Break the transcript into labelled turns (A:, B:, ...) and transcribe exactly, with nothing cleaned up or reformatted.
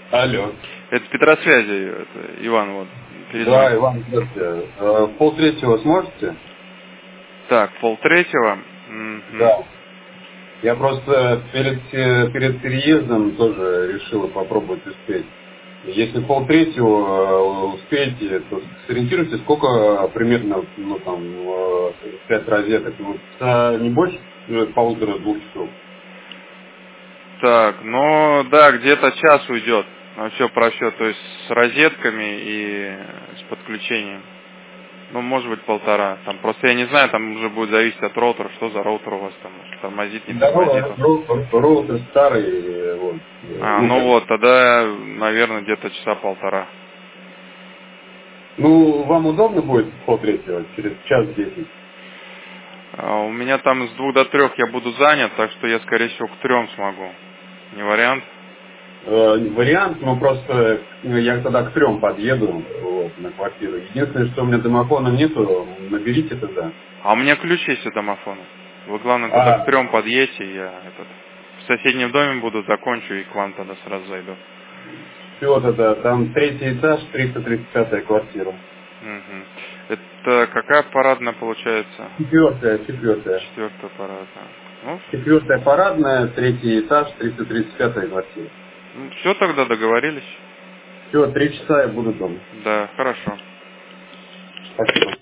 A: Алло.
B: Это Петросвязи, это Иван вот. Перезвонит.
A: Да, Иван, здравствуйте. Э, полтретьего сможете?
B: Так, полтретьего? Угу.
A: Да. Я просто перед, э, перед переездом тоже решила попробовать успеть. Если полтретьего э, успеете, то сориентируйте, сколько примерно, ну там, э, пять розеток, ну, часа не больше э, полутора-двух часов.
B: Так, ну да, где-то час уйдет на все про все, то есть с розетками и с подключением. Ну, может быть, полтора. Там просто я не знаю, там уже будет зависеть от роутера, что за роутер у вас там, тормозит, не
A: Да,
B: тормозит.
A: роутер, роутер старый, э, вот. э,
B: А,
A: ну,
B: ну
A: как.
B: вот, тогда, наверное, где-то часа полтора.
A: Ну, вам удобно будет полтретьего, через час десять?
B: А у меня там с двух до трех я буду занят, так что я, скорее всего, к трем смогу. Не вариант?
A: Э, вариант, но просто э, я тогда к трем подъеду вот, на квартиру. Единственное, что у меня домофона нету, наберите тогда.
B: А у меня ключ есть от домофона. Вы, главное, тогда к
A: А,
B: трем подъедьте, я этот, в соседнем доме буду, закончу и к вам тогда сразу зайду.
A: все тогда, там третий этаж, триста тридцать пятая квартира.
B: Угу. Это какая парадная получается?
A: Четвертая, четвертая.
B: Четвертая парадная. Ну,
A: Четвертая парадная, третий этаж, триста тридцать пятая квартира.
B: ну все, тогда договорились.
A: Все, три часа я буду дома.
B: Да, хорошо.
A: Спасибо.